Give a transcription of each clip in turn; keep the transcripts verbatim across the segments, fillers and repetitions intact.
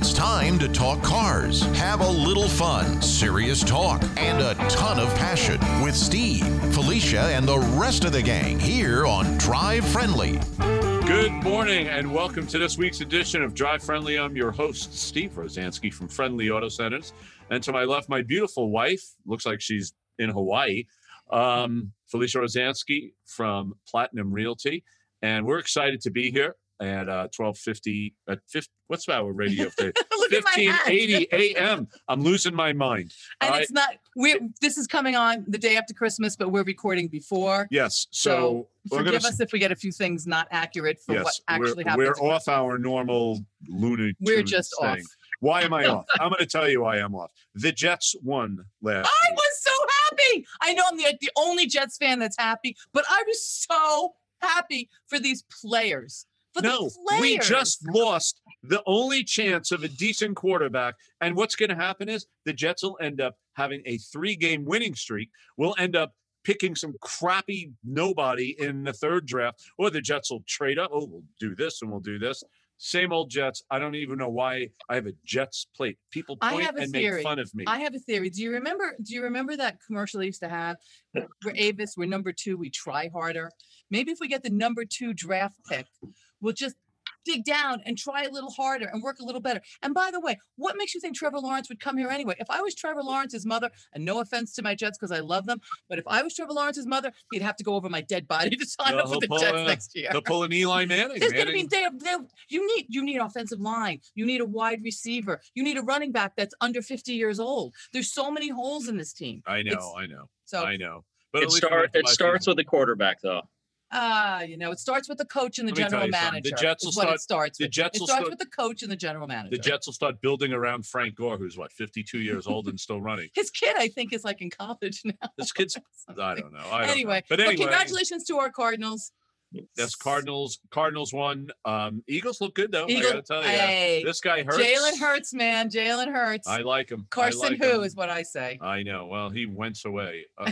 It's time to talk cars, have a little fun, serious talk, and a ton of passion with Steve, Felicia, and the rest of the gang here on Drive Friendly. Good morning and welcome to this week's edition of Drive Friendly. I'm your host, Steve Rosansky from Friendly Auto Centers. And to my left, my beautiful wife, looks like she's in Hawaii, um, Felicia Rosansky from Platinum Realty. And we're excited to be here at uh, twelve fifty, at fifty, what's our radio today? fifteen eighty a m I'm losing my mind. And I, it's not, we this is coming on the day after Christmas, but we're recording before. Yes. So, So we're forgive gonna, us if we get a few things not accurate for yes, what actually we're, happened. We're off our normal Looney We're Tunes just thing. off. Why am I off? I'm going to tell you why I'm off. The Jets won last I week. was so happy. I know I'm the, the only Jets fan that's happy, but I was so happy for these players. For No, the players. we just lost the only chance of a decent quarterback. And what's going to happen is the Jets will end up having a three-game winning streak. We'll end up picking some crappy nobody in the third draft, or the Jets will trade up. Oh, we'll do this and we'll do this. Same old Jets. I don't even know why I have a Jets plate. People I point have a and theory. make fun of me. I have a theory. Do you remember? Do you remember that commercial they used to have? We're Avis. We're number two. We try harder. Maybe if we get the number two draft pick, we'll just dig down and try a little harder and work a little better. And by the way, what makes you think Trevor Lawrence would come here anyway? If I was Trevor Lawrence's mother, and no offense to my Jets because I love them, but if I was Trevor Lawrence's mother, he'd have to go over my dead body to sign No, up for the he'll Jets pull a- next year. They'll pull an Eli Manning. There's going to be Manning. they, they, you need you need offensive line. You need a wide receiver. You need a running back that's under fifty years old. There's so many holes in this team. I know, It's- I know, So I know. But It at least start. I'm It not starts my with the quarterback, though. Ah, you know, it starts with the coach and the Let me tell general you something. manager. The Jets is will what start- it starts the with. Jets it will starts start- with the coach and the general manager. The Jets will start building around Frank Gore, who's what, fifty-two years old and still running. His kid, I think, is like in college now. This kid's, I don't know. I don't anyway, know. But anyway, congratulations to our Cardinals. That's Cardinals. Cardinals won. Um, Eagles look good though. Eagle- I gotta tell you, hey, this guy hurts. Jalen Hurts, man. Jalen Hurts. I like him. I Carson like who him. is what I say. I know. Well, he went away. Uh,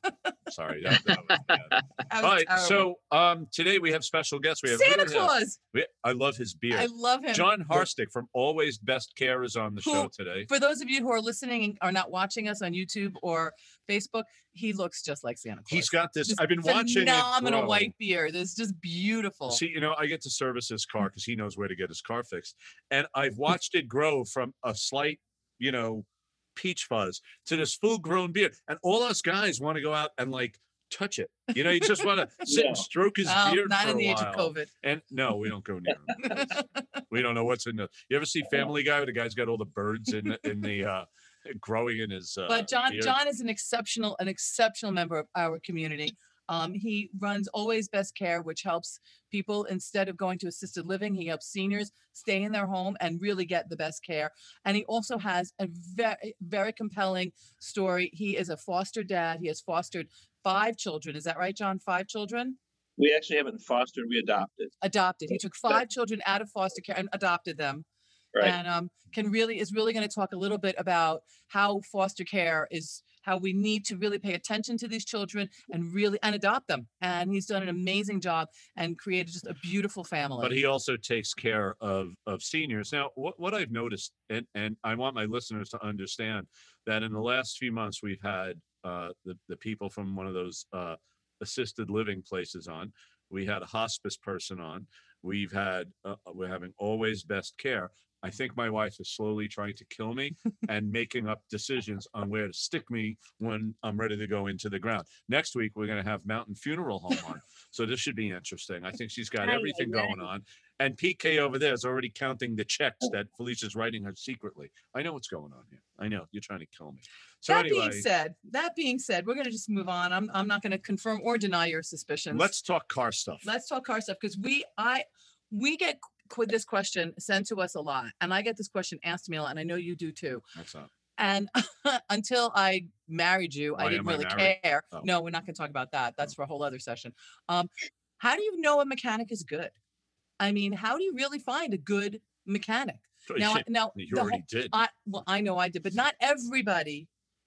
sorry, that, that was bad. That was All right. terrible. So um, today we have special guests. We have Santa really have- Claus. we- I love his beard. I love him. John Harstick from Always Best Care is on the Who- show today. For those of you who are listening and are not watching us on YouTube or Facebook, he looks just like Santa Claus. He's got this. Just I've been watching it phenomenal grow. white beard. It's just beautiful. See, you know, I get to service his car because he knows where to get his car fixed. And I've watched it grow from a slight, you know, peach fuzz to this full grown beard. And all us guys want to go out and like touch it. You know, you just want to sit and Yeah. stroke his Well, beard not for in a the age while. of COVID. And no, we don't go near him. We don't know what's in the. You ever see Family Guy where the guy's got all the birds in the, in the uh growing in his uh But John, beard? John is an exceptional, an exceptional member of our community. Um, he runs Always Best Care, which helps people instead of going to assisted living. He helps seniors stay in their home and really get the best care. And he also has a very, very compelling story. He is a foster dad. He has fostered five children. Is that right, John? Five children? We actually haven't fostered. We adopted. Adopted. He took five children out of foster care and adopted them. Right. And um, can really is really going to talk a little bit about how foster care is, how we need to really pay attention to these children and really and adopt them. And he's done an amazing job and created just a beautiful family. But he also takes care of of seniors. Now, what, what I've noticed, and, and I want my listeners to understand that in the last few months, we've had uh, the, the people from one of those uh, assisted living places on. We had a hospice person on. We've had, uh, we're having Always Best Care. I think my wife is slowly trying to kill me and making up decisions on where to stick me when I'm ready to go into the ground. Next week, we're going to have Mountain Funeral Home on. So this should be interesting. I think she's got Aye, everything aye, aye. going on. And P K over there is already counting the checks that Felicia's writing her secretly. I know what's going on here. I know. You're trying to kill me. So that anyway, being said, that being said, we're going to just move on. I'm I'm not going to confirm or deny your suspicions. let's talk car stuff. let's talk car stuff because we I we get qu- this question sent to us a lot, and I get this question asked to me a lot, and I know you do too. That's not. And until I married you, Why I didn't am I really married? care. Oh. No, we're not going to talk about that. That's for a whole other session. Um, how do you know a mechanic is good? I mean, how do you really find a good mechanic? Now, I- now you the already whole- did. I well, I know I did, but not everybody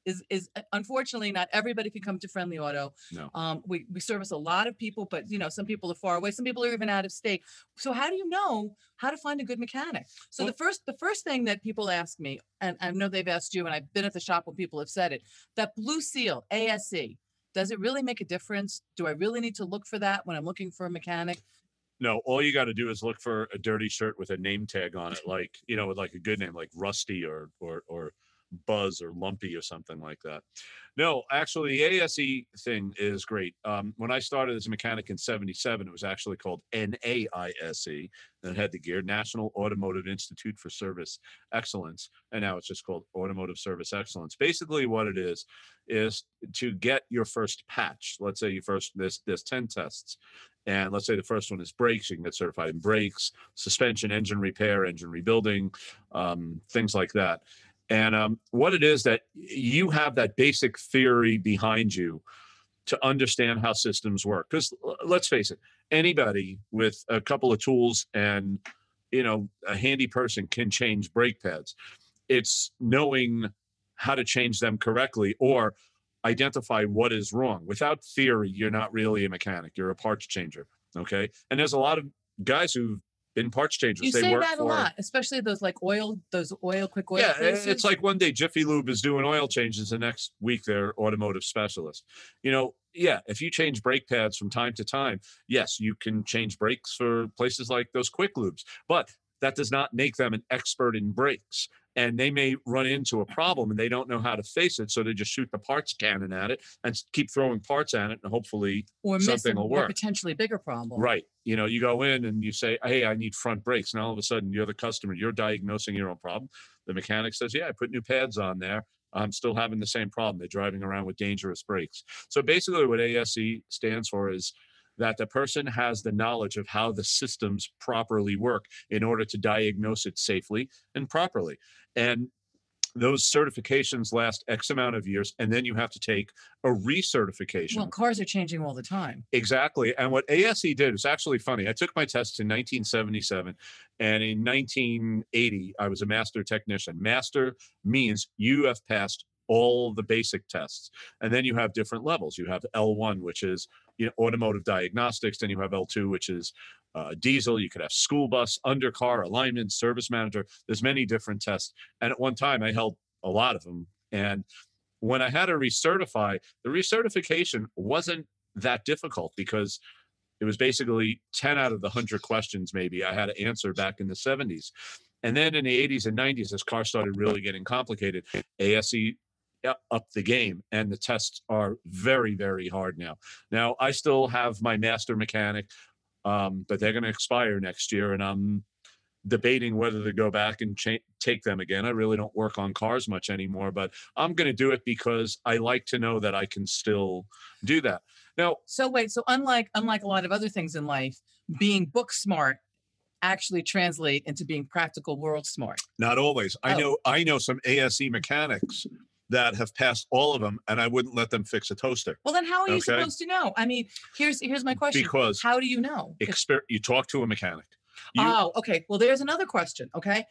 is is uh, unfortunately not everybody can come to Friendly Auto. No. Um, we we service a lot of people, but you know, some people are far away, some people are even out of state. So how do you know how to find a good mechanic? So Well- the first the first thing that people ask me, and I know they've asked you, and I've been at the shop when people have said it, that blue seal, A S E, does it really make a difference? Do I really need to look for that when I'm looking for a mechanic? No, all you got to do is look for a dirty shirt with a name tag on it, like, you know, with like a good name, like Rusty or or or Buzz or Lumpy or something like that. No, actually, the A S E thing is great. Um, when I started as a mechanic in seventy-seven, it was actually called N A I S E, and it had the gear National Automotive Institute for Service Excellence, and now it's just called Automotive Service Excellence. Basically, what it is is to get your first patch. Let's say you first there's there's ten tests. And let's say the first one is brakes. You can get certified in brakes, suspension, engine repair, engine rebuilding, um, things like that. And um, what it is that you have that basic theory behind you to understand how systems work. Because let's face it, anybody with a couple of tools and, you know, a handy person can change brake pads. It's knowing how to change them correctly or identify what is wrong. Without theory, you're not really a mechanic. You're a parts changer. Okay. And there's a lot of guys who've been parts changers. You they say work that a for, lot, especially those like oil, those oil, quick oil yeah, places. it's like one day Jiffy Lube is doing oil changes, the next week they're automotive specialists. You know, yeah, if you change brake pads from time to time, yes, you can change brakes for places like those quick lubes, but that does not make them an expert in brakes. And they may run into a problem and they don't know how to face it. So they just shoot the parts cannon at it and s- keep throwing parts at it. And hopefully or miss something a will more work. potentially bigger problem. Right. You know, you go in and you say, hey, I need front brakes. And all of a sudden you're the customer, you're diagnosing your own problem. The mechanic says, yeah, I put new pads on there. I'm still having the same problem. They're driving around with dangerous brakes. So basically what A S E stands for is that the person has the knowledge of how the systems properly work in order to diagnose it safely and properly. And those certifications last X amount of years, and then you have to take a recertification. Well, cars are changing all the time. Exactly. And what A S E did is actually funny. I took my tests in nineteen seventy-seven, and in nineteen eighty, I was a master technician. Master means you have passed all the basic tests. And then you have different levels. You have L one, which is, you know, automotive diagnostics. Then you have L two, which is uh, diesel. You could have school bus, undercar, alignment, service manager. There's many different tests. And at one time, I held a lot of them. And when I had to recertify, the recertification wasn't that difficult because it was basically ten out of the one hundred questions maybe I had to answer back in the seventies. And then in the eighties and nineties, as cars started really getting complicated, A S E up the game, and the tests are very, very hard now. Now, I still have my master mechanic, um, but they're going to expire next year, and I'm debating whether to go back and cha- take them again. I really don't work on cars much anymore, but I'm going to do it because I like to know that I can still do that. Now, So wait, so unlike unlike a lot of other things in life, being book smart actually translate into being practical world smart. not always. I Oh. know I know some A S E mechanics that have passed all of them, and I wouldn't let them fix a toaster. Well, then how are you Okay. supposed to know? I mean, here's here's my question. Because how do you know? If- Exper- you talk to a mechanic. You, oh, okay. Well, there's another question. Okay,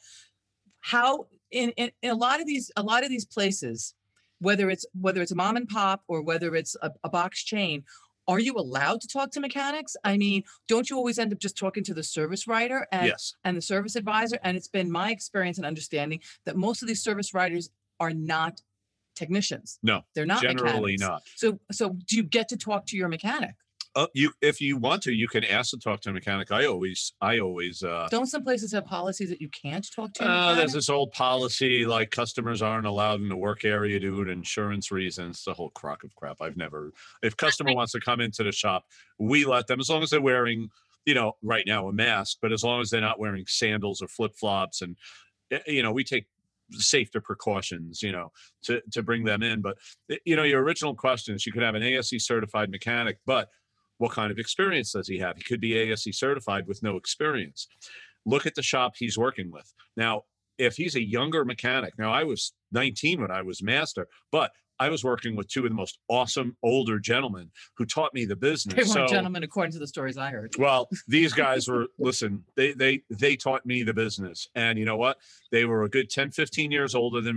how in, in in a lot of these a lot of these places, whether it's whether it's a mom and pop or whether it's a, a box chain, are you allowed to talk to mechanics? I mean, don't you always end up just talking to the service writer and yes. and the service advisor? And it's been my experience and understanding that most of these service writers are not technicians. No, They're not generally mechanics. not. So so do you get to talk to your mechanic? Uh, you, if you want to, you can ask to talk to a mechanic. I always, I always. Uh, Don't some places have policies that you can't talk to? your uh, there's mechanic? this old policy like customers aren't allowed in the work area due to insurance reasons. It's a whole crock of crap. I've never. If customer wants to come into the shop, we let them as long as they're wearing, you know, right now a mask, but as long as they're not wearing sandals or flip flops, and eh, you know, we take safety precautions, you know, to to bring them in. But eh, you know, your original question is you could have an A S E certified mechanic, but what kind of experience does he have? He could be A S E certified with no experience. Look at the shop he's working with. Now, if he's a younger mechanic, now I was nineteen when I was master, but I was working with two of the most awesome older gentlemen who taught me the business. They weren't So- gentlemen, according to the stories I heard. well, these guys were, listen, they, they, they taught me the business, and you know what? They were a good ten, fifteen years older than me.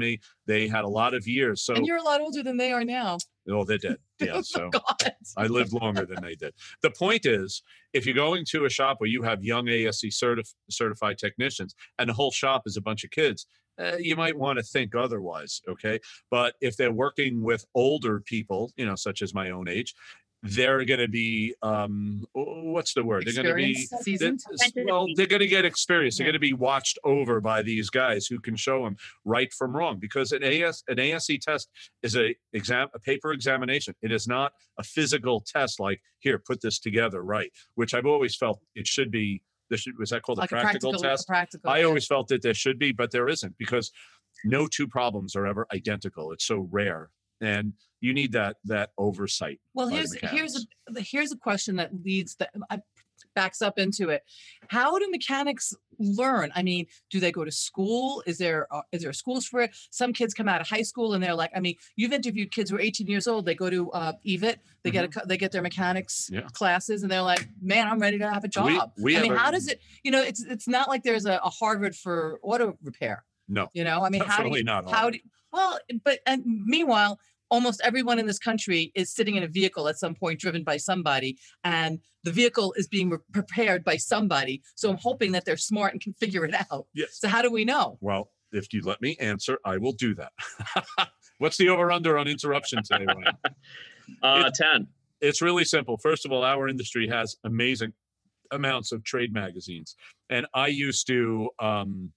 They had a lot of years. So, And you're a lot older than they are now. oh, they did. Yeah. Oh, So God. I lived longer than they did. The point is, if you're going to a shop where you have young A S C certif- certified technicians and the whole shop is a bunch of kids, uh, you might want to think otherwise. Okay. But if they're working with older people, you know, such as my own age, they're going to be, um, what's the word? They're going to be, Experienced, seasoned. well, they're going to get experience. They're going to be watched over by these guys who can show them right from wrong, because an A S an A S C test is a exam a paper examination. It is not a physical test like, here, put this together, right? Which I've always felt it should be. This should, was that called Like a a practical, practical, a test? practical. I always felt that there should be, but there isn't, because no two problems are ever identical. It's so rare, and you need that that oversight. Well, by the here's here's mechanics. a here's a question that leads that uh, backs up into it. How do mechanics learn? I mean, do they go to school? Is there uh, is there schools for it? Some kids come out of high school and they're like, I mean, you've interviewed kids who are eighteen years old. They go to uh, E V I T. They get a co- they get their mechanics Yeah. classes, and they're like, man, I'm ready to have a We- job. we I mean, have a- how does it? You know, it's it's not like there's a, a Harvard for auto repair. No, You know, I mean, how do definitely you, not. how Harvard. do well, but and meanwhile, almost everyone in this country is sitting in a vehicle at some point driven by somebody, and the vehicle is being re- prepared by somebody. So I'm hoping that they're smart and can figure it out. Yes. So how do we know? Well, if you let me answer, I will do that. What's the over under on interruption today, Ryan? Uh, ten. It's really simple. First of all, our industry has amazing amounts of trade magazines, and I used to um,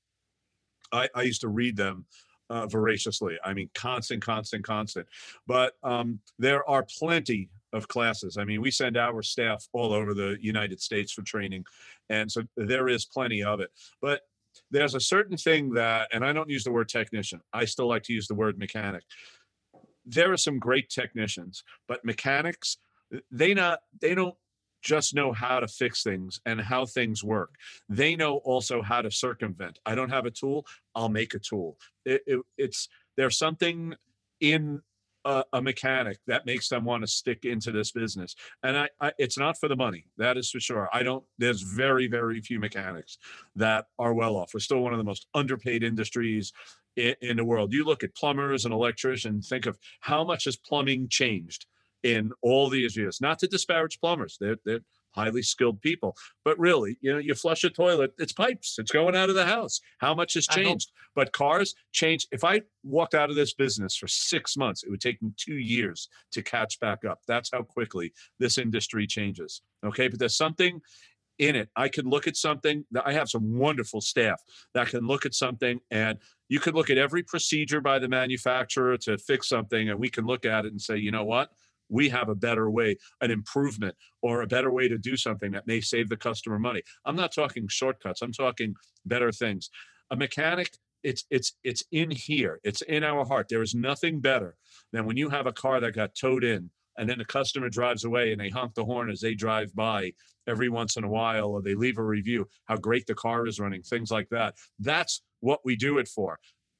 I, I used to read them uh, voraciously. I mean, constant, constant, constant. But um, there are plenty of classes. I mean, we send our staff all over the United States for training, and so there is plenty of it. But there's a certain thing that, and I don't use the word technician, I still like to use the word mechanic. There are some great technicians, but mechanics, they not they don't just know how to fix things and how things work. They know also how to circumvent. I don't have a tool, I'll make a tool. It, it, it's there's something in a, a mechanic that makes them want to stick into this business. And I, I, it's not for the money, that is for sure. I don't. There's very, very few mechanics that are well off. We're still one of the most underpaid industries in, in the world. You look at plumbers and electricians, think of how much has plumbing changed in all these years. Not to disparage plumbers, they're they're highly skilled people, but really, you know, you flush a toilet, it's pipes, it's going out of the house. How much has I know. changed? But cars change. If I walked out of this business for six months, it would take me two years to catch back up. That's how quickly this industry changes. Okay, but there's something in it. I could look at something. I have some wonderful staff that can look at something, and you could look at every procedure by the manufacturer to fix something, and we can look at it and say, you know what? We have a better way, an improvement, or a better way to do something that may save the customer money. I'm not talking shortcuts. I'm talking better things. A mechanic, it's it's it's in here. It's in our heart. There is nothing better than when you have a car that got towed in, and then the customer drives away and they honk the horn as they drive by every once in a while, or they leave a review, how great the car is running, things like that. That's what we do it for.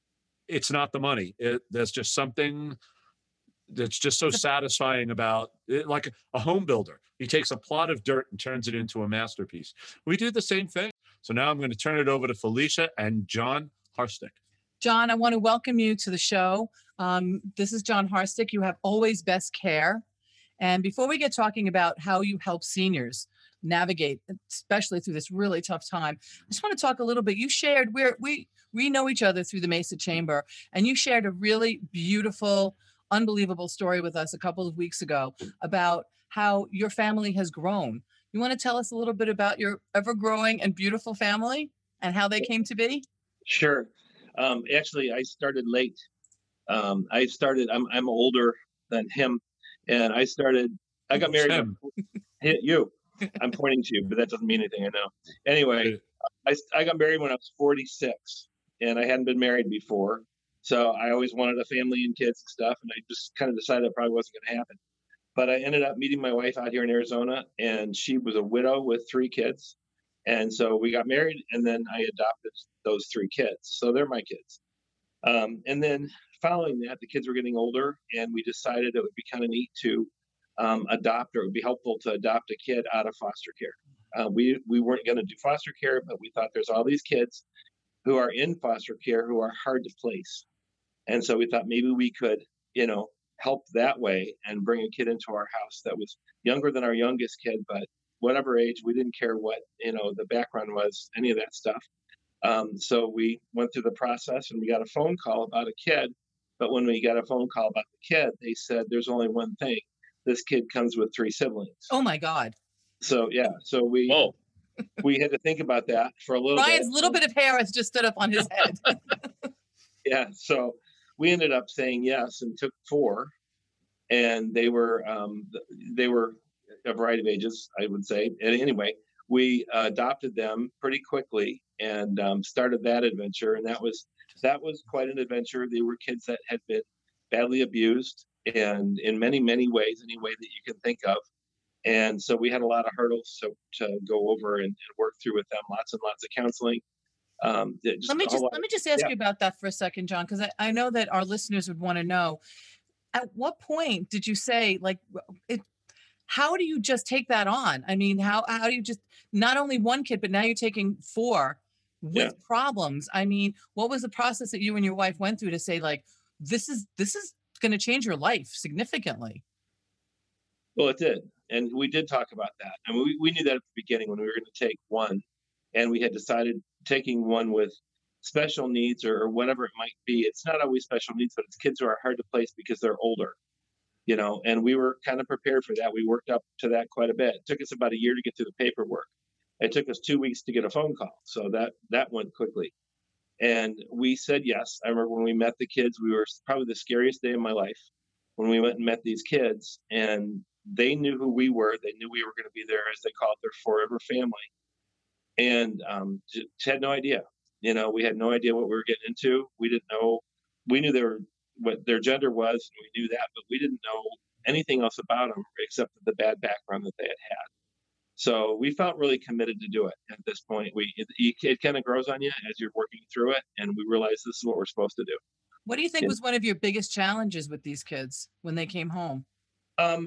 It's not the money. It, there's just something that's just so satisfying about it, like a home builder. He takes a plot of dirt and turns it into a masterpiece. We do the same thing. So now I'm going to turn it over to Felicia and John Harstick. John, I want to welcome you to the show. Um, this is John Harstick. You have Always Best Care. And before we get talking about how you help seniors navigate, especially through this really tough time, I just want to talk a little bit. You shared, we're, we we know each other through the Mesa Chamber, and you shared a really beautiful, unbelievable story with us a couple of weeks ago about how your family has grown. You want to tell us a little bit about your ever-growing and beautiful family and how they came to be? Sure. Um, actually, I started late. Um, I started. I'm I'm older than him, and I started. I got married. Him. Hit you. I'm pointing to you, but that doesn't mean anything. I know. Anyway, I I got married when I was forty-six, and I hadn't been married before. So I always wanted a family and kids and stuff, and I just kind of decided it probably wasn't going to happen. But I ended up meeting my wife out here in Arizona, and she was a widow with three kids. And so we got married, and then I adopted those three kids. So they're my kids. Um, and then following that, the kids were getting older, and we decided it would be kind of neat to um, adopt, or it would be helpful to adopt a kid out of foster care. Uh, we, we weren't going to do foster care, but we thought there's all these kids who are in foster care who are hard to place. And so we thought maybe we could, you know, help that way and bring a kid into our house that was younger than our youngest kid, but whatever age, we didn't care what, you know, the background was, any of that stuff. Um, so we went through the process and we got a phone call about a kid. But when we got a phone call about the kid, they said, there's only one thing. This kid comes with three siblings. Oh my God. So, yeah. So we, Whoa. we had to think about that for a little Ryan's bit. little bit of hair has just stood up on his head. Yeah. So we ended up saying yes and took four. And they were, um, they were a variety of ages, I would say. And anyway, we uh, adopted them pretty quickly and um, started that adventure. And that was that was quite an adventure. They were kids that had been badly abused, and in many many ways, any way that you can think of. And so we had a lot of hurdles to, to go over and, and work through with them. Lots and lots of counseling. Um, just let me a just lot- let me just ask yeah. you about that for a second, John, because I, I know that our listeners would want to know. At what point did you say, like, it? How do you just take that on? I mean, how how do you just not only one kid, but now you're taking four with Yeah. problems? I mean, what was the process that you and your wife went through to say, like, this is this is going to change your life significantly? Well, it did. And we did talk about that. And we, we knew that at the beginning when we were going to take one. And we had decided taking one with special needs or, or whatever it might be. It's not always special needs, but it's kids who are hard to place because they're older, you know, and we were kind of prepared for that. We worked up to that quite a bit. It took us about a year to get through the paperwork. It took us two weeks to get a phone call. So that, that went quickly. And we said yes. I remember when we met the kids, we were probably the scariest day of my life when we went and met these kids, and they knew who we were. They knew we were going to be there, as they call it, their forever family. And um, just had no idea. You know, we had no idea what we were getting into. We didn't know. We knew they were, what their gender was, and we knew that, but we didn't know anything else about them except the bad background that they had had. So we felt really committed to do it at this point. We it, it kind of grows on you as you're working through it, and we realized this is what we're supposed to do. What do you think Yeah. was one of your biggest challenges with these kids when they came home? Um,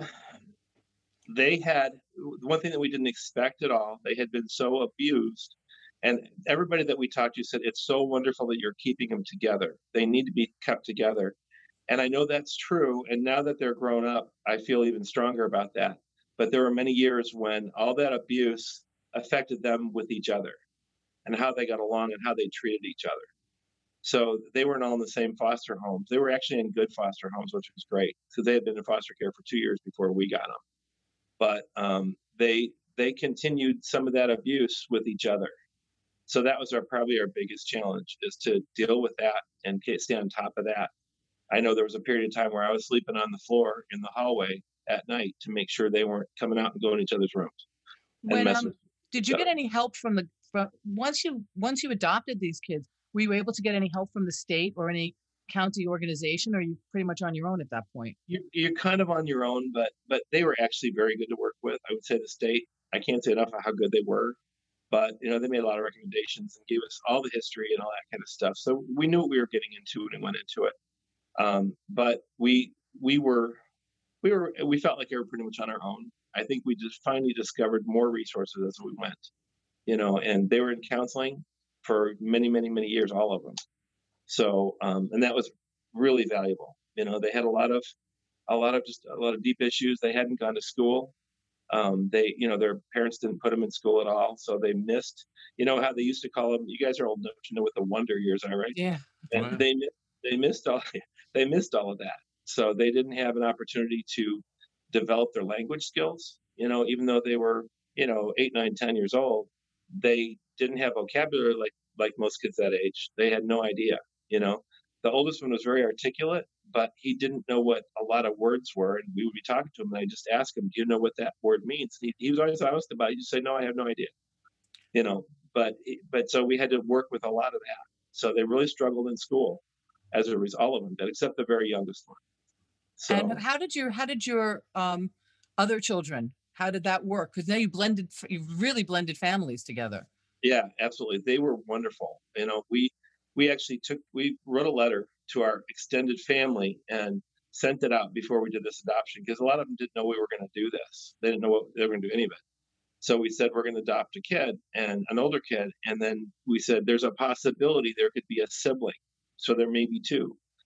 they had one thing that we didn't expect at all. They had been so abused, and everybody that we talked to said it's so wonderful that you're keeping them together. They need to be kept together, and I know that's true. And now that they're grown up, I feel even stronger about that. But there were many years when all that abuse affected them with each other, and how they got along and how they treated each other. So they weren't all in the same foster homes. They were actually in good foster homes, which was great because they had been in foster care for two years before we got them. But um, they they continued some of that abuse with each other. So that was our probably our biggest challenge, is to deal with that and get, stay on top of that. I know there was a period of time where I was sleeping on the floor in the hallway at night to make sure they weren't coming out and going to each other's rooms. and When messing um, with did each you other. get any help from the from once you once you adopted these kids? Were you able to get any help from the state or any county organization, or are you pretty much on your own at that point? You're, you're kind of on your own, but but they were actually very good to work with. I would say the state. I can't say enough of how good they were, but you know they made a lot of recommendations and gave us all the history and all that kind of stuff. So we knew what we were getting into and went into it. Um, but we we were we were we felt like we were pretty much on our own. I think we just finally discovered more resources as we went, you know, and they were in counseling for many, many, many years, all of them. So, um, and that was really valuable. You know, they had a lot of, a lot of just a lot of deep issues. They hadn't gone to school. Um, they, you know, their parents didn't put them in school at all. So they missed, you know, how they used to call them, you guys are old enough to know what the wonder years are, right? Yeah. And Wow. they, mi- they missed all, they missed all of that. So they didn't have an opportunity to develop their language skills, you know, even though they were, you know, eight, nine, ten years old, they didn't have vocabulary like, like most kids that age. They had no idea, you know. The oldest one was very articulate, but he didn't know what a lot of words were. And we would be talking to him, and I just ask him, do you know what that word means? He, he was always honest about it. He just say, no, I have no idea, you know. But, but so we had to work with a lot of that. So they really struggled in school as a result, all of them did, except the very youngest one. So, And how did your how did your um, other children? How did that work? Because now you blended, f- you really blended families together. yeah, absolutely. They were wonderful. You know, we we actually took we wrote a letter to our extended family and sent it out before we did this adoption, because a lot of them didn't know we were going to do this. They didn't know what they were going to do any of it. So we said we're going to adopt a kid and an older kid, and then we said there's a possibility there could be a sibling. So there may be two.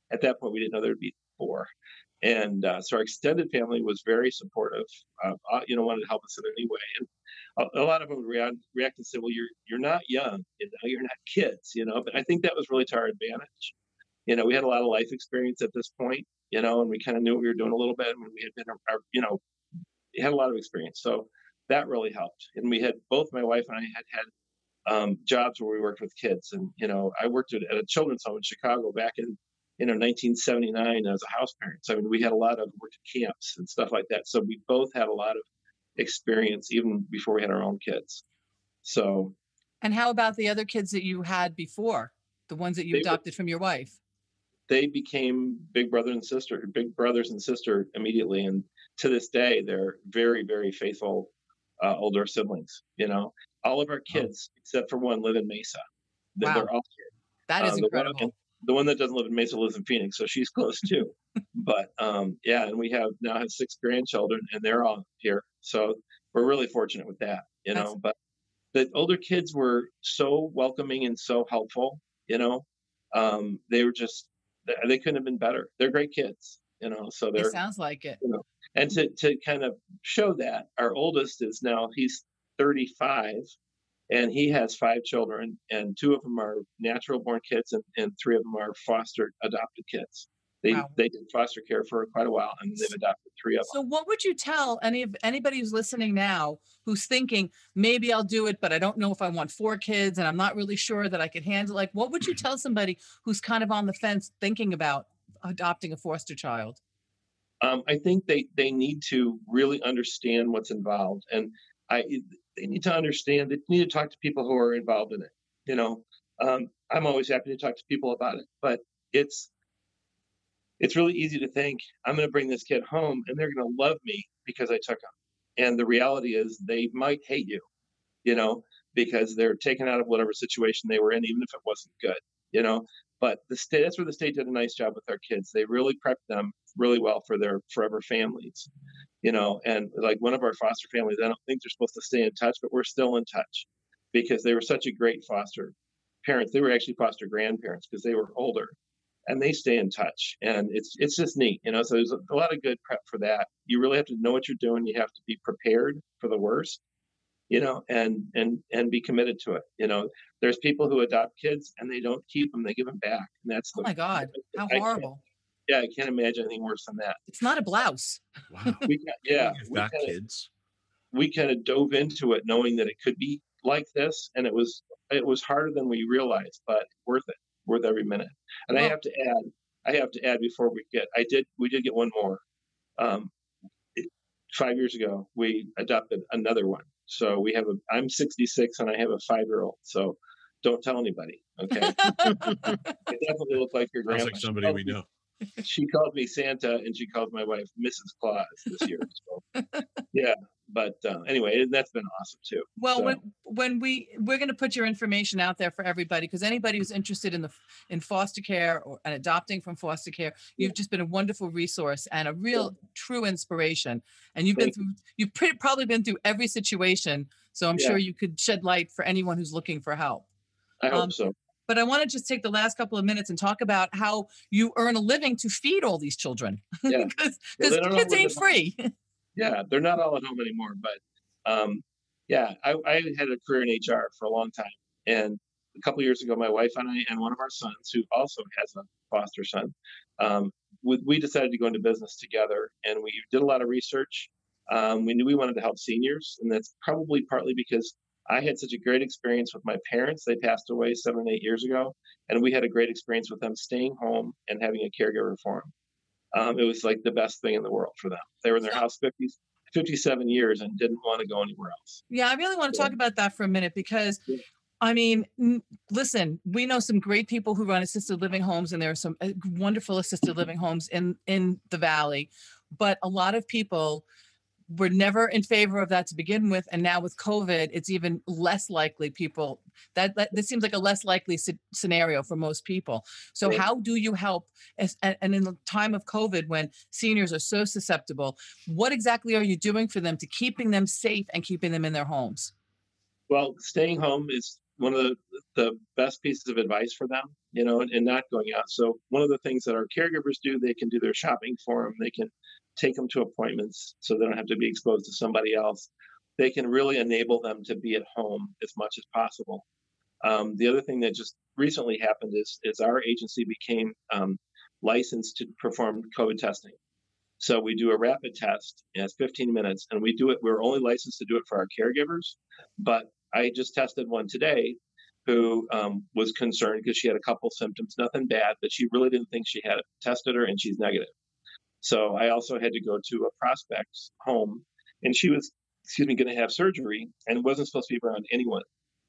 At that point, we didn't know there'd be four. And uh, so our extended family was very supportive, uh, uh, you know, wanted to help us in any way. And a, a lot of them would react, react and say, well, you're, you're not young, you know, you're not kids, you know, but I think that was really to our advantage. You know, we had a lot of life experience at this point, you know, and we kind of knew what we were doing a little bit. And we had been, our, you know, we had a lot of experience. So that really helped. And we had, both my wife and I had had um, jobs where we worked with kids. And, you know, I worked at, at a children's home in Chicago back in, you know, nineteen seventy-nine as a house parent. So I mean, we had a lot of work at camps and stuff like that. So we both had a lot of experience even before we had our own kids. So. And how about the other kids that you had before, the ones that you They adopted from your wife? They became big brother and sister, big brothers and sister immediately. And to this day, they're very, very faithful uh, older siblings. You know, all of our kids, oh. except for one, live in Mesa. They're, wow. they're all here. That is uh, incredible. The one, the one that doesn't live in Mesa lives in Phoenix, so she's close too. But um, yeah, and we have now have six grandchildren, and they're all here. So we're really fortunate with that, you know. That's... But the older kids were so welcoming and so helpful, you know. Um, they were just they couldn't have been better. They're great kids, you know. So they're it sounds like it. You know, and to to kind of show that, our oldest is now he's thirty-five. And he has five children, and two of them are natural born kids, and, and three of them are foster adopted kids. They wow. they did foster care for quite a while, and they've adopted three of them. So, what would you tell any of anybody who's listening now, who's thinking maybe I'll do it, but I don't know if I want four kids, and I'm not really sure that I could handle? Like, what would you tell somebody who's kind of on the fence, thinking about adopting a foster child? Um, I think they they need to really understand what's involved, and I. They need to understand, they need to talk to people who are involved in it. You know, um, I'm always happy to talk to people about it, but it's, it's really easy to think I'm going to bring this kid home and they're going to love me because I took him. And the reality is they might hate you, you know, because they're taken out of whatever situation they were in, even if it wasn't good, you know, but the state, that's where the state did a nice job with our kids. They really prepped them really well for their forever families. You know, and like one of our foster families, I don't think they're supposed to stay in touch, but we're still in touch because they were such a great foster parents. They were actually foster grandparents because they were older, and they stay in touch. And it's it's just neat, you know. So there's a lot of good prep for that. You really have to know what you're doing. You have to be prepared for the worst, you know, and and and be committed to it. You know, there's people who adopt kids and they don't keep them; they give them back, and that's oh the, my God, how horrible. Yeah, I can't imagine anything worse than that. It's not a blouse. Wow. We got, yeah, we got kids. We kind of dove into it knowing that it could be like this, and it was it was harder than we realized, but worth it, worth every minute. And well, I have to add, I have to add before we get, I did, we did get one more. Um, it, five years ago, we adopted another one. So we have a, I'm sixty-six and I have a five-year-old. So don't tell anybody, okay? It definitely looked like your grandma. Sounds like somebody we know. She called me Santa and she called my wife Missus Claus this year. So, yeah. But uh, anyway, that's been awesome too. Well, so. when when we we're going to put your information out there for everybody, because anybody who's interested in the in foster care or and adopting from foster care, you've yeah. just been a wonderful resource and a real yeah. true inspiration. And you've Thank been through you've pretty, probably been through every situation, so I'm yeah. sure you could shed light for anyone who's looking for help. I hope um, so. But I want to just take the last couple of minutes and talk about how you earn a living to feed all these children. Yeah. Because well, kids ain't free. Yeah, they're not all at home anymore. But um, yeah, I, I had a career in H R for a long time. And a couple of years ago, my wife and I and one of our sons, who also has a foster son, um, we, we decided to go into business together. And we did a lot of research. Um, we knew we wanted to help seniors. And that's probably partly because I had such a great experience with my parents. They passed away seven, eight years ago. And we had a great experience with them staying home and having a caregiver for them. Um, it was like the best thing in the world for them. They were in their house fifty, fifty-seven years and didn't want to go anywhere else. Yeah, I really want to talk about that for a minute because, yeah. I mean, n- listen, we know some great people who run assisted living homes, and there are some uh, wonderful assisted living homes in, in the Valley. But a lot of people were never in favor of that to begin with. And now with COVID, it's even less likely people that, that this seems like a less likely c- scenario for most people. So how do you help? As, and in the time of COVID, when seniors are so susceptible, what exactly are you doing for them to keeping them safe and keeping them in their homes? Well, staying home is one of the, the best pieces of advice for them, you know, and, and not going out. So one of the things that our caregivers do, they can do their shopping for them. They can take them to appointments so they don't have to be exposed to somebody else. They can really enable them to be at home as much as possible. Um, the other thing that just recently happened is, is our agency became um, licensed to perform COVID testing. So we do a rapid test, and it's fifteen minutes, and we do it. We're only licensed to do it for our caregivers. But I just tested one today who um, was concerned because she had a couple symptoms, nothing bad, but she really didn't think she had it. Tested her, and she's negative. So I also had to go to a prospect's home, and she was, excuse me, going to have surgery and wasn't supposed to be around anyone.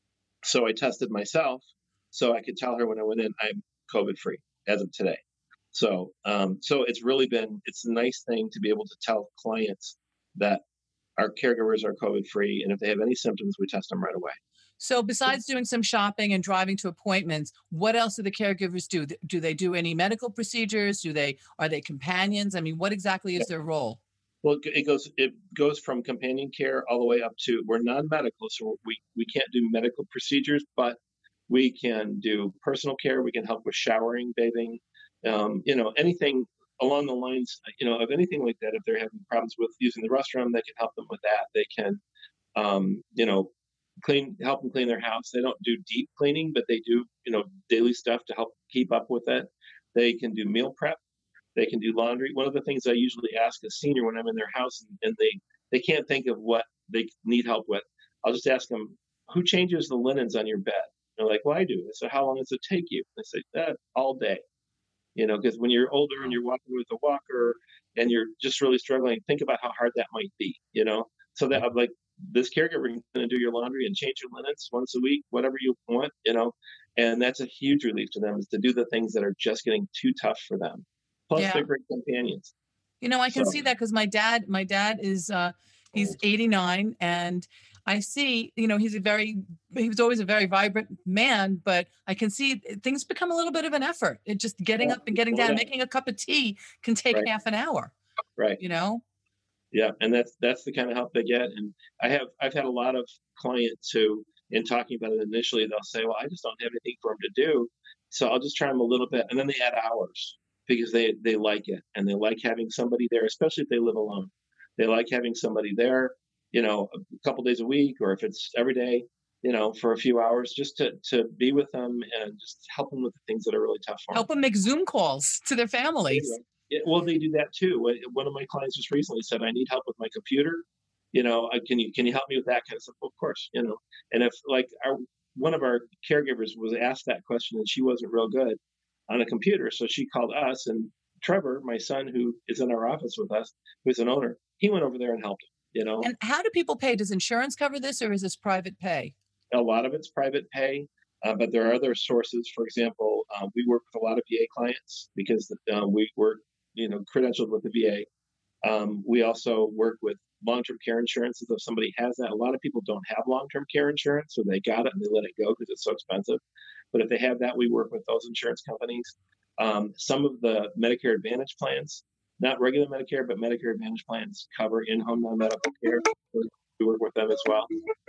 So I tested myself so I could tell her when I went in, I'm COVID free as of today. So, um, so it's really been, it's a nice thing to be able to tell clients that our caregivers are COVID free. And if they have any symptoms, we test them right away. So besides doing some shopping and driving to appointments, what else do the caregivers do? Do they do any medical procedures? Do they, are they companions? I mean, what exactly is their role? Well, it goes it goes from companion care all the way up to, we're non-medical, so we, we can't do medical procedures, but we can do personal care. We can help with showering, bathing, um, you know, anything along the lines, you know, of anything like that. If they're having problems with using the restroom, they can help them with that. They can, um, you know, clean, help them clean their house. They don't do deep cleaning, but they do, you know, daily stuff to help keep up with it. They can do meal prep. They can do laundry. One of the things I usually ask a senior when I'm in their house and, and they, they can't think of what they need help with, I'll just ask them, who changes the linens on your bed? They're like, well, I do. I said, how long does it take you? I say, eh, all day. You know, because when you're older and you're walking with a walker and you're just really struggling, think about how hard that might be, you know? So that I'm like, this caregiver is going to do your laundry and change your linens once a week, whatever you want, you know? And that's a huge relief to them, is to do the things that are just getting too tough for them. Plus, Yeah. they're great companions. You know, I can So- see that because my dad, my dad is, uh, he's eighty-nine, and I see, you know, he's a very, he was always a very vibrant man, but I can see things become a little bit of an effort. It just getting Yeah, up and getting slow down, down. making a cup of tea can take Right. half an hour, Right. you know? Yeah, and that's that's the kind of help they get. And I have I've had a lot of clients who, in talking about it initially, they'll say, "Well, I just don't have anything for them to do, so I'll just try them a little bit," and then they add hours because they they like it and they like having somebody there, especially if they live alone. They like having somebody there, you know, a couple days a week, or if it's every day, you know, for a few hours, just to to be with them and just help them with the things that are really tough for Help them. them make Zoom calls to their families. Yeah, well, they do that too. One one of my clients just recently said, "I need help with my computer. You know, uh, can you can you help me with that kind of stuff?" Of course, you know. And if like our one of our caregivers was asked that question and she wasn't real good on a computer, so she called us, and Trevor, my son, who is in our office with us, who's an owner, he went over there and helped him. You know, And how do people pay? Does insurance cover this, or is this private pay? a lot of it's private pay, uh, but there are other sources. For example, uh, we work with a lot of V A clients because uh, we work, you know, credentialed with the V A. Um, we also work with long-term care insurance. If somebody has that, a lot of people don't have long-term care insurance, so they got it and they let it go because it's so expensive. But if they have that, we work with those insurance companies. Um, some of the Medicare Advantage plans, not regular Medicare, but Medicare Advantage plans, cover in-home non-medical care. We work with them as well.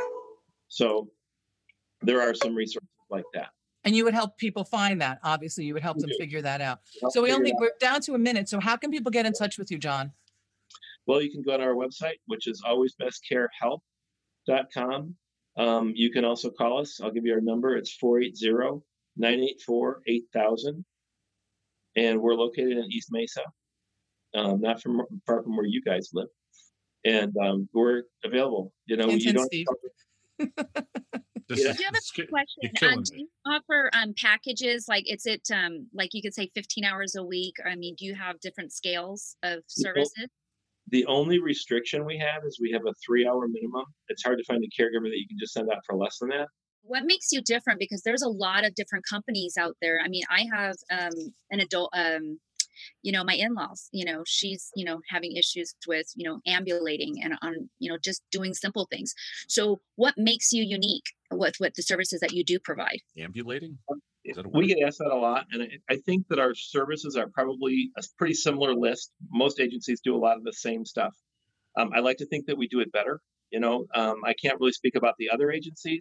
So there are some resources like that. And you would help people find that. Obviously, you would help We them do. figure that out. Help So we figure only, it out. we're down to a minute. So how can people get in touch with you, John? Well, you can go to our website, which is always best care help dot com. Um, you can also call us. I'll give you our number. It's four eight zero, nine eight four, eight thousand. And we're located in East Mesa, um, not from far from where you guys live. And um, we're available. You know, Hint, you hint, don't. Steve. This Yeah. is- Do you have a it's ki- question? you're killing Um, do me. you offer um, packages? Like, is it um, like you could say fifteen hours a week? I mean, do you have different scales of services? The only restriction we have is we have a three-hour minimum. It's hard to find a caregiver that you can just send out for less than that. What makes you different? Because there's a lot of different companies out there. I mean, I have um, an adult, um, you know, my in-laws, you know, she's, you know, having issues with, you know, ambulating and on, you know, just doing simple things. So what makes you unique with what the services that you do provide? Ambulating? Is that a We word? get asked that a lot, and I, I think that our services are probably a pretty similar list. Most agencies do a lot of the same stuff. Um, I like to think that we do it better. You know, um, I can't really speak about the other agencies,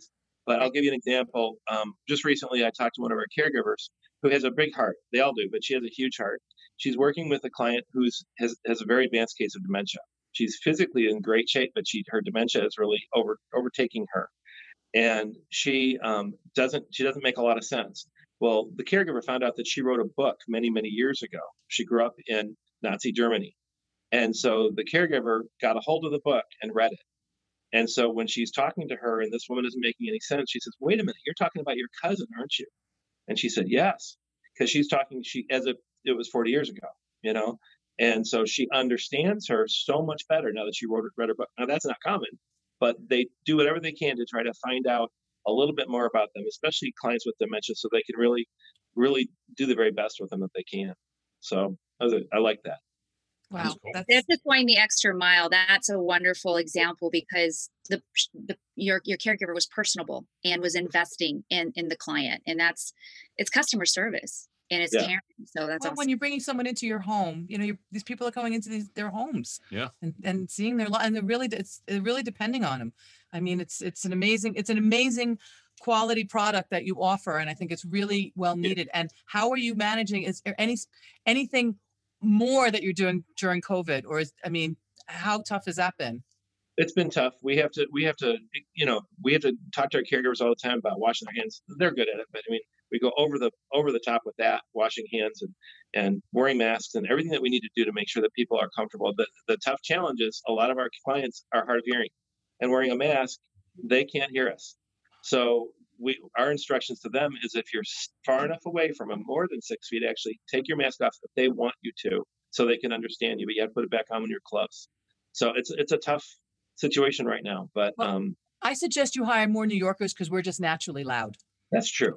But I'll give you an example. Um, just recently, I talked to one of our caregivers who has a big heart. They all do, but she has a huge heart. She's working with a client who's has, has a very advanced case of dementia. She's physically in great shape, but she her dementia is really over overtaking her, and she um, doesn't she doesn't make a lot of sense. Well, the caregiver found out that she wrote a book many many years ago. She grew up in Nazi Germany, and so the caregiver got a hold of the book and read it. And so when she's talking to her and this woman isn't making any sense, she says, "Wait a minute, you're talking about your cousin, aren't you?" And she said, "Yes," because she's talking she as if it was forty years ago, you know. And so she understands her so much better now that she wrote read her book. Now that's not common, but they do whatever they can to try to find out a little bit more about them, especially clients with dementia, so they can really, really do the very best with them that they can. So I, was, I like that. Wow. cool. That's, That's just going the extra mile. That's a wonderful example because the, the your your caregiver was personable and was investing in in the client, and that's it's customer service and it's Yeah. caring. So that's well, awesome. when you're bringing someone into your home, you know, you're, these people are coming into these, their homes. Yeah. And, and seeing their life, and they're really, it's they're really depending on them. I mean, it's, it's an amazing, it's an amazing quality product that you offer. And I think it's really well needed. And how are you managing? Is there any, anything more that you're doing during COVID, or is, I mean, how tough has that been? It's been tough. We have to, we have to, you know, we have to talk to our caregivers all the time about washing their hands. They're good at it, but I mean, we go over the over the top with that, washing hands and and wearing masks and everything that we need to do to make sure that people are comfortable. The the tough challenge is a lot of our clients are hard of hearing, and wearing a mask, they can't hear us. So we our instructions to them is if you're far enough away from them, more than six feet, actually take your mask off if they want you to, so they can understand you. But you have to put it back on when you're close. So it's it's a tough situation right now, but Well, um, I suggest you hire more New Yorkers because we're just naturally loud. that's true.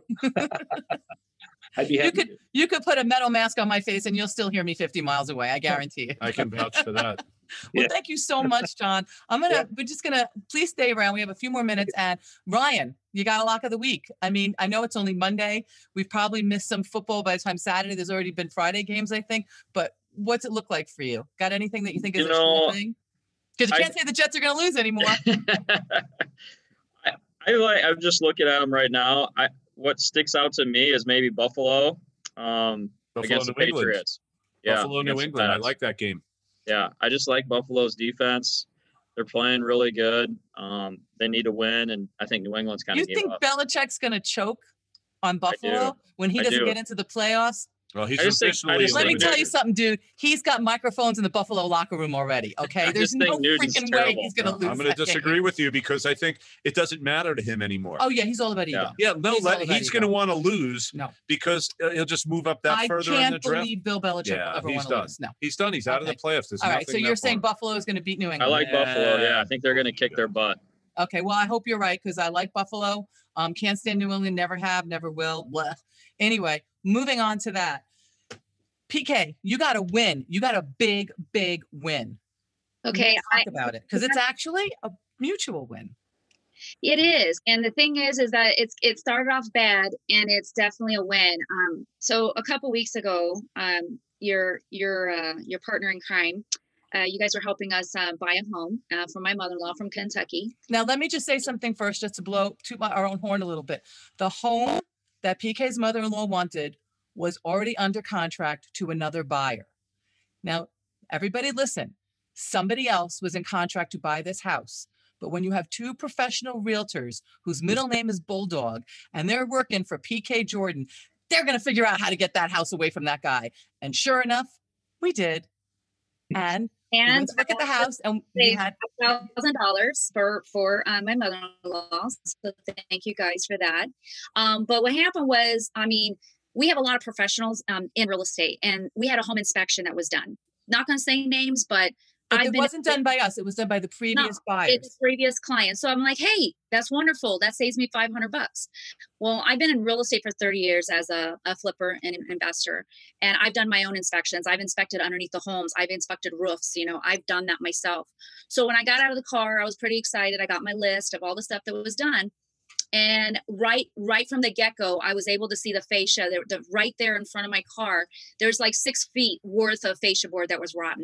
I'd be You happy. could to. you could put a metal mask on my face and you'll still hear me fifty miles away. I guarantee you. I can vouch for that. Well, Yeah. thank you so much, John. I'm gonna Yeah. we're just gonna please stay around. We have a few more minutes. And Ryan, you got a lock of the week. I mean, I know it's only Monday. We've probably missed some football by the time Saturday. There's already been Friday games, I think. But what's it look like for you? Got anything that you think is You a sure know, thing? Because you I- can't say the Jets are gonna lose anymore. I, I like. I'm just looking at them right now. I what sticks out to me is maybe Buffalo um, Buffalo, against the New England. Patriots. Yeah, Buffalo, New against the England. I Pats. like that game. Yeah, I just like Buffalo's defense. They're playing really good. Um, they need to win, and I think New England's kind You of gave think up. Belichick's gonna choke on do. Buffalo when he I doesn't do. get into the playoffs? Well, he's I just think- I officially just Let me think tell you eliminated. something, dude. He's got microphones in the Buffalo locker room already. Okay, I there's just think no Nugent's freaking way terrible. he's gonna No, lose. I'm going to that game. disagree with you because I think it doesn't matter to him anymore. Oh yeah, he's all about ego. Yeah. yeah, no, he's let, all about he's ego. going to want to lose No. because uh, he'll just move up that I further in the can't draft. believe Bill Belichick Yeah, will ever he's want to done. lose. No. He's done. He's out of the Okay. playoffs. There's All right, nothing so you're left for saying him. Buffalo is going to beat New I England. like Buffalo. Yeah, Yeah. I think they're going to kick their butt. Okay, well, I hope you're right because I like Buffalo. Um, can't stand New England. Never have. Never will. Blah. Anyway, moving on to that. P K, you got to win. You got a big, big win. Okay, Talk I, about it because it's actually a mutual win. it is, and the thing is, is that it's it started off bad, and it's definitely a win. Um, so a couple weeks ago, um, your your uh, your partner in crime, uh, you guys were helping us uh, buy a home uh, for my mother-in-law from Kentucky. Now, let me just say something first, just to blow to my, our own horn a little bit. The home that P K's mother-in-law wanted was already under contract to another buyer. Now, everybody listen. Somebody else was in contract to buy this house. But when you have two professional realtors whose middle name is Bulldog and they're working for P K Jordan, they're going to figure out how to get that house away from that guy. And sure enough, we did. And we And went to look at the house and we They- had thousand dollars for for uh, my mother-in-law. So thank you guys for that. Um, but what happened was, I mean, we have a lot of professionals um, in real estate, and we had a home inspection that was done. Not going to say names, but But I've it been wasn't done by us. It was done by the previous it's buyers. previous clients. So I'm like, hey, that's wonderful. That saves me five hundred bucks. Well, I've been in real estate for thirty years as a, a flipper and an investor. And I've done my own inspections. I've inspected underneath the homes. I've inspected roofs. You know, I've done that myself. So when I got out of the car, I was pretty excited. I got my list of all the stuff that was done. And right, right from the get-go, I was able to see the fascia there, the, right there in front of my car. There's like six feet worth of fascia board that was rotten.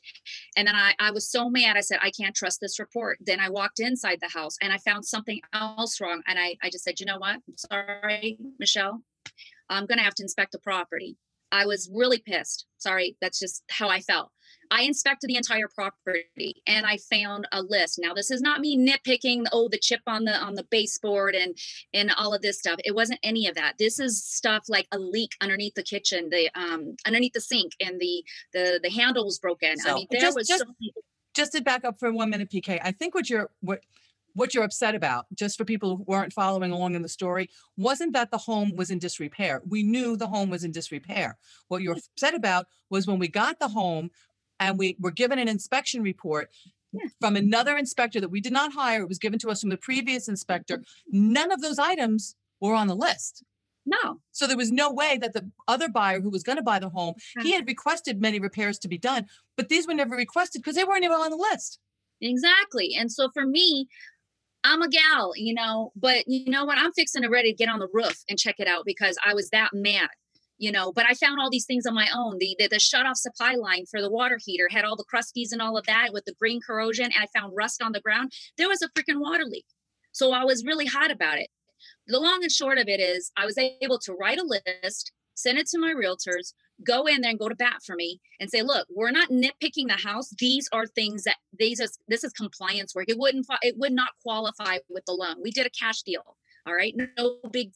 And then I, I was so mad. I said, I can't trust this report. Then I walked inside the house and I found something else wrong. And I, I just said, you know what? I'm sorry, Michelle. I'm going to have to inspect the property. I was really pissed. Sorry. That's just how I felt. I inspected the entire property and I found a list. Now, this is not me nitpicking, oh, the chip on the on the baseboard and and all of this stuff. It wasn't any of that. This is stuff like a leak underneath the kitchen, the um underneath the sink, and the the the handle was broken. So, I mean, there just, was just, so many. just to back up for one minute, P K, I think what you're what what you're upset about, just for people who weren't following along in the story, wasn't that the home was in disrepair. We knew the home was in disrepair. What you're upset about was when we got the home and we were given an inspection report Yeah. from another inspector that we did not hire. It was given to us from the previous inspector. None of those items were on the list. No. So there was no way that the other buyer who was going to buy the home, he had requested many repairs to be done, but these were never requested because they weren't even on the list. Exactly. And so for me, I'm a gal, you know, but you know what? I'm fixing to ready to get on the roof and check it out because I was that mad, you know, but I found all these things on my own. The, the, the shut off supply line for the water heater had all the crusties and all of that with the green corrosion. And I found rust on the ground. There was a freaking water leak. So I was really hot about it. The long and short of it is I was able to write a list, send it to my realtors, go in there and go to bat for me and say, look, we're not nitpicking the house. These are things that these are, this is compliance work. It wouldn't, it would not qualify with the loan. We did a cash deal. All right. No big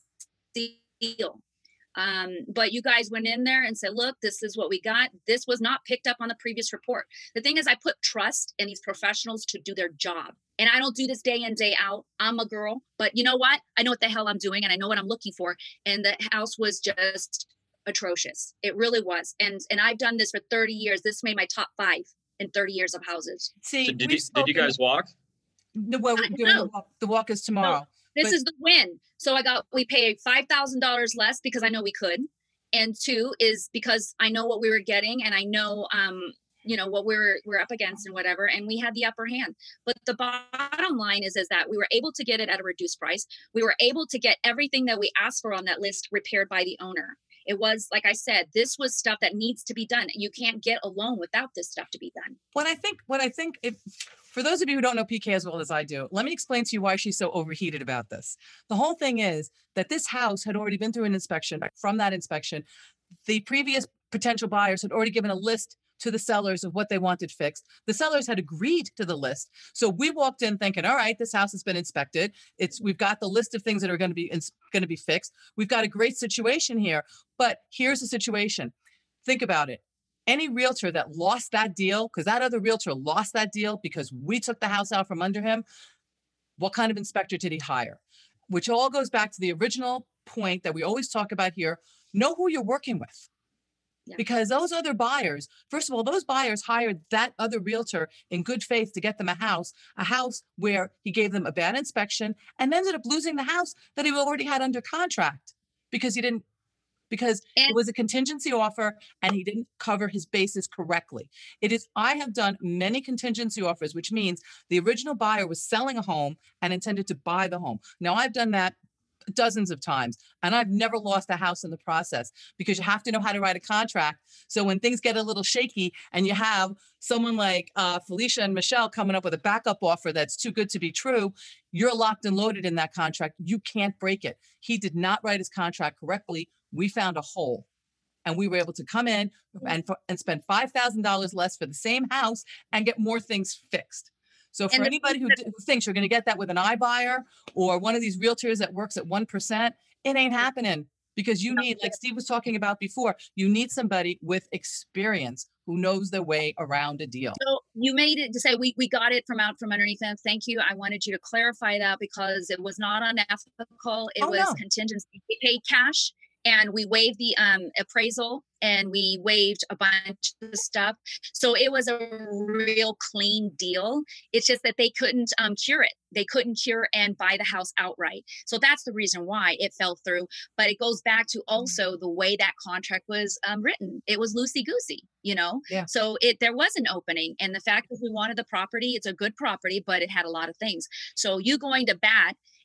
deal. Um, but you guys went in there and said, look, this is what we got. This was not picked up on the previous report. The thing is, I put trust in these professionals to do their job. And I don't do this day in, day out. I'm a girl, but you know what? I know what the hell I'm doing and I know what I'm looking for. And the house was just atrocious. It really was. And and I've done this for thirty years. This made my top five in thirty years of houses. See, So did we've you did you spoken- guys walk? No, well, we're I doing the know. walk, the walk is tomorrow. This But- is the win. So I got, we paid five thousand dollars less because I know we could. And two is because I know what we were getting and I know, um, you know, what we're, we're up against and whatever. And we had the upper hand. But the bottom line is, is that we were able to get it at a reduced price. We were able to get everything that we asked for on that list repaired by the owner. It was, like I said, this was stuff that needs to be done. You can't get a loan without this stuff to be done. What I think, what I think, if for those of you who don't know P K as well as I do, let me explain to you why she's so overheated about this. The whole thing is that this house had already been through an inspection. From that inspection, the previous potential buyers had already given a list to the sellers of what they wanted fixed. The sellers had agreed to the list. So we walked in thinking, all right, this house has been inspected. It's, we've got the list of things that are going to be, going to be fixed. We've got a great situation here, but here's the situation. Think about it. Any realtor that lost that deal, because that other realtor lost that deal because we took the house out from under him, what kind of inspector did he hire? Which all goes back to the original point that we always talk about here. Know who you're working with. Yeah. Because those other buyers, first of all, those buyers hired that other realtor in good faith to get them a house, a house where he gave them a bad inspection and ended up losing the house that he already had under contract because he didn't, because And- it was a contingency offer and he didn't cover his bases correctly. It is, I have done many contingency offers, which means the original buyer was selling a home and intended to buy the home. Now I've done that dozens of times and I've never lost a house in the process because you have to know how to write a contract. So when things get a little shaky and you have someone like uh, Felicia and Michelle coming up with a backup offer that's too good to be true, you're locked and loaded in that contract. You can't break it. He did not write his contract correctly. We found a hole and we were able to come in and, and spend five thousand dollars less for the same house and get more things fixed. So for And the anybody who, thing d- who thinks you're going to get that with an iBuyer or one of these realtors that works at one percent, it ain't happening because you need, like Steve was talking about before, you need somebody with experience who knows their way around a deal. So you made it to say we, we got it from out from underneath them. Thank you. I wanted you to clarify that because it was not unethical. It Oh, was no. contingency. We paid cash and we waived the um, appraisal and we waived a bunch of stuff. So it was a real clean deal. It's just that they couldn't um, cure it. They couldn't cure and buy the house outright. So that's the reason why it fell through. But it goes back to also the way that contract was um, written. It was loosey-goosey, you know? Yeah. So it there was an opening. And the fact that we wanted the property, it's a good property, but it had a lot of things. So you going to bat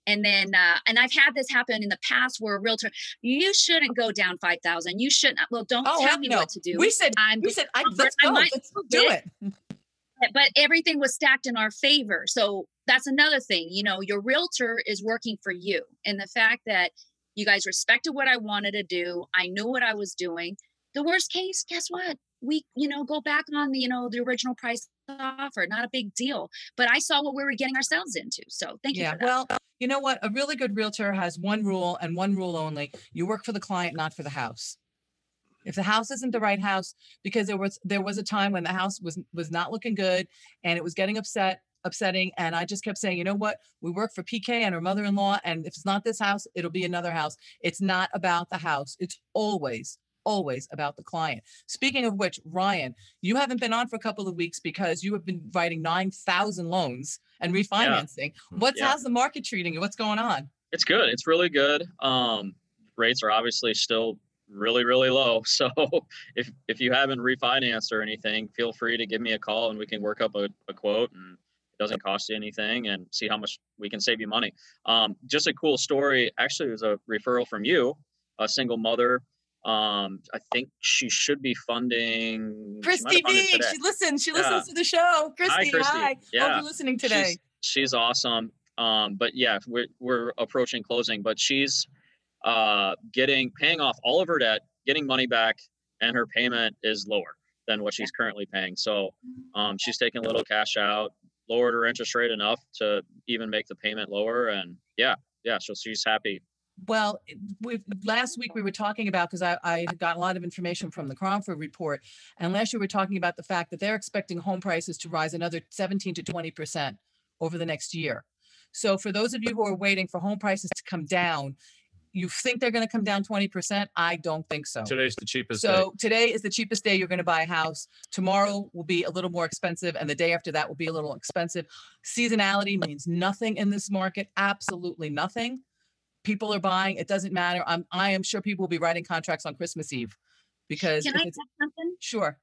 And then, uh, and I've had this happen in the past where a realtor, you shouldn't go down five thousand. You shouldn't. Well, don't Oh, tell heck me no. what to do. We said, I'm we said, I, discovered let's I go. might Let's do do it. it. But everything was stacked in our favor. So that's another thing. You know, your realtor is working for you. And the fact that you guys respected what I wanted to do, I knew what I was doing. The worst case, guess what? We, you know, go back on the, you know, the original price offer. Not a big deal. But I saw what we were getting ourselves into. So thank you Yeah. for that. Well, you know what? A really good realtor has one rule and one rule only. You work for the client, not for the house. If the house isn't the right house, because there was there was a time when the house was was not looking good and it was getting upset, upsetting. And I just kept saying, you know what? We work for P K and her mother-in-law. And if it's not this house, it'll be another house. It's not about the house. It's always, always about the client. Speaking of which, Ryan, you haven't been on for a couple of weeks because you have been writing nine thousand loans and refinancing. Yeah. What's Yeah. how's the market treating you? What's going on? It's good. It's really good. Um, rates are obviously still really, really low. So if if you haven't refinanced or anything, feel free to give me a call and we can work up a, a quote, and it doesn't cost you anything, and see how much we can save you money. Um, just a cool story. Actually, it was a referral from you, a single mother. Um, I think she should be funding. she might Christy have funded B, today. she listens. She Yeah. listens to the show. Christy, Christy. hi. Hope Yeah. you're listening today. She's, she's awesome. Um, but yeah, we're, we're approaching closing, but she's uh, getting, paying off all of her debt, getting money back, and her payment is lower than what she's currently paying. So um, she's taking a little cash out, lowered her interest rate enough to even make the payment lower. And yeah, yeah, so she's happy. Well, we last week we were talking about, because I, I got a lot of information from the Cromford report, and last year we were talking about the fact that they're expecting home prices to rise another seventeen to twenty percent over the next year. So for those of you who are waiting for home prices to come down, you think they're going to come down twenty percent? I don't think so. Today's the cheapest day. So today is the cheapest day you're going to buy a house. Tomorrow will be a little more expensive, and the day after that will be a little expensive. Seasonality means nothing in this market, absolutely nothing. People are buying. It doesn't matter. I'm, I am sure people will be writing contracts on Christmas Eve because Can if I add it's, something? sure.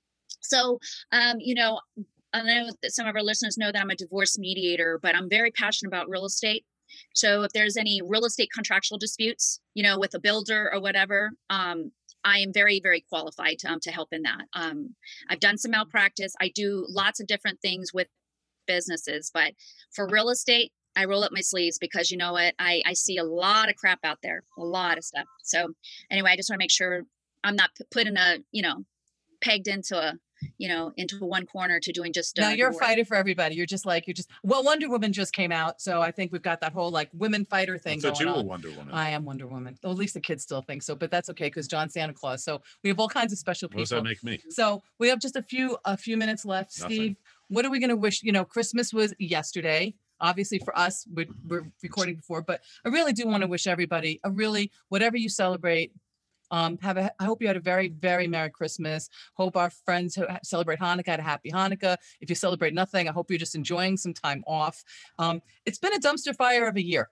So, um, you know, I know that some of our listeners know that I'm a divorce mediator, but I'm very passionate about real estate. So if there's any real estate contractual disputes, you know, with a builder or whatever, um, I am very, very qualified to, um, to help in that. Um, I've done some malpractice. I do lots of different things with businesses, but for real estate, I roll up my sleeves because you know what? I, I see a lot of crap out there, a lot of stuff. So anyway, I just want to make sure I'm not p- put in a, you know, pegged into a, you know, into one corner to doing just. Uh, Now you're a divorce. fighter for everybody. You're just like, you're just, well, Wonder Woman just came out. So I think we've got that whole like women fighter I thing thought going you were on. Wonder Woman. I am Wonder Woman. Well, at least the kids still think so, but that's okay because John Santa Claus. So we have all kinds of special What does that people. make me? So we have just a few a few minutes left. Nothing. Steve, what are we going to wish? You know, Christmas was yesterday. Obviously for us, we're, we're recording before, but I really do want to wish everybody a really, whatever you celebrate, um, have a, I hope you had a very, very Merry Christmas. Hope our friends who ha- celebrate Hanukkah had a happy Hanukkah. If you celebrate nothing, I hope you're just enjoying some time off. Um, it's been a dumpster fire of a year.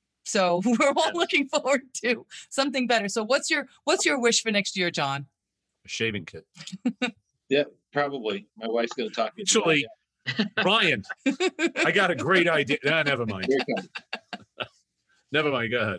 So we're all Yes. looking forward to something better. So what's your, what's your wish for next year, John? A shaving kit. Yeah, probably. My wife's going to talk me through Actually, Brian, I got a great idea. Nah, never mind. that. Here it comes. Never mind. Go ahead.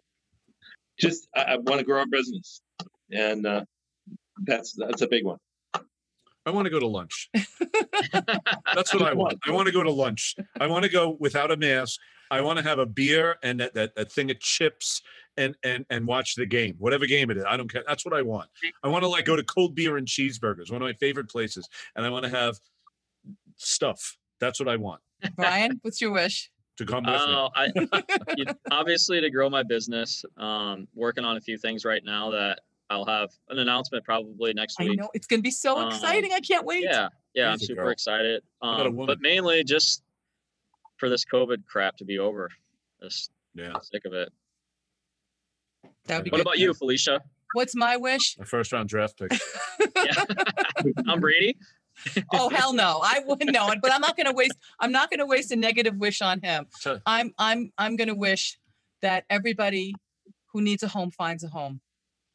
Just I, I want to grow our business, and uh, that's that's a big one. I want to go to lunch. That's what I want. I want to go to lunch. I want to go without a mask. I want to have a beer and that, that, that thing of chips and, and, and watch the game, whatever game it is. I don't care. That's what I want. I want to like go to Cold Beer and Cheeseburgers, one of my favorite places. And I want to have stuff. That's what I want Brian, what's your wish? to come with me. Uh, I, you- obviously to grow my business, um, working on a few things right now that I'll have an announcement probably next I week. know it's going to be so Um, exciting. I can't wait. Yeah, yeah, I'm Easy, super girl. excited. got a Um, woman. but mainly just for this COVID crap to be over. Just Yeah. sick of it. That would be What good. about you, Felicia? What's my wish? My first round draft pick. Yeah. I'm Brady. Oh hell no, I wouldn't know it. But I'm not going to waste. I'm not going to waste a negative wish on him. So- I'm I'm I'm going to wish that everybody who needs a home finds a home.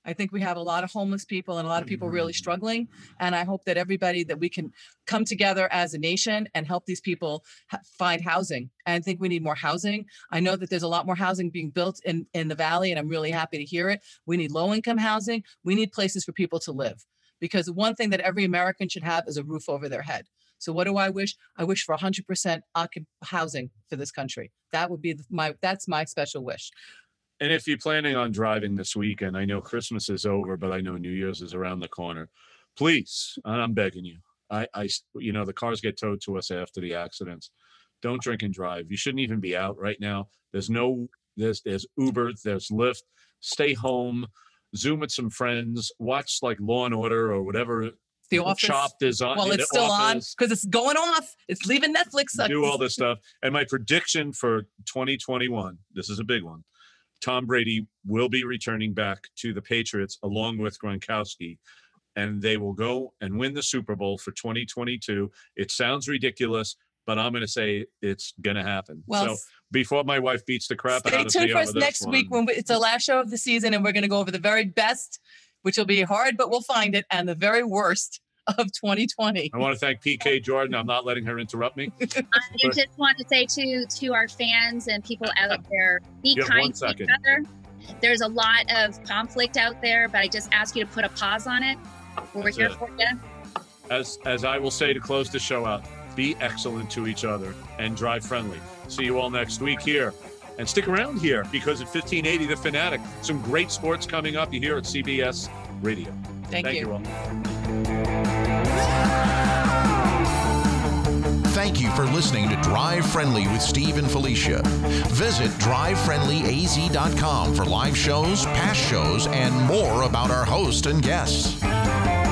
I think we have a lot of homeless people and a lot of people really struggling. And I hope that everybody, that we can come together as a nation and help these people ha- find housing. And I think we need more housing. I know that there's a lot more housing being built in, in the Valley, and I'm really happy to hear it. We need low-income housing. We need places for people to live. Because one thing that every American should have is a roof over their head. So what do I wish? I wish for one hundred percent occup- housing for this country. That would be the, my, that's my special wish. And if you're planning on driving this weekend, I know Christmas is over, but I know New Year's is around the corner. Please, and I'm begging you, I, I, you know, the cars get towed to us after the accidents. Don't drink and drive. You shouldn't even be out right now. There's no, there's, there's Uber, there's Lyft. Stay home, Zoom with some friends, watch like Law and Order or whatever. The Office. Chopped is on. Well, it's still Office. on because it's going off. It's leaving Netflix. Do all this stuff. And my prediction for twenty twenty-one, this is a big one. Tom Brady will be returning back to the Patriots along with Gronkowski, and they will go and win the Super Bowl for twenty twenty-two. It sounds ridiculous, but I'm going to say it's going to happen. Well, so before my wife beats the crap out of stay me tuned for us over this next one, week when we, it's the last show of the season, and we're going to go over the very best, which will be hard, but we'll find it, and the very worst of twenty twenty. I want to thank P K Jordan. I'm not letting her interrupt me. I just want to say to to our fans and people out there, be You have kind one to second. each other. There's a lot of conflict out there, but I just ask you to put a pause on it. We're That's here it. for you. As as I will say to close the show out, be excellent to each other and drive friendly. See you all next week here. And stick around here because at fifteen eighty The Fanatic, some great sports coming up here at C B S Radio. Thank, Thank you. you all. Thank you for listening to Drive Friendly with Steve and Felicia. Visit drive friendly a z dot com for live shows, past shows, and more about our hosts and guests.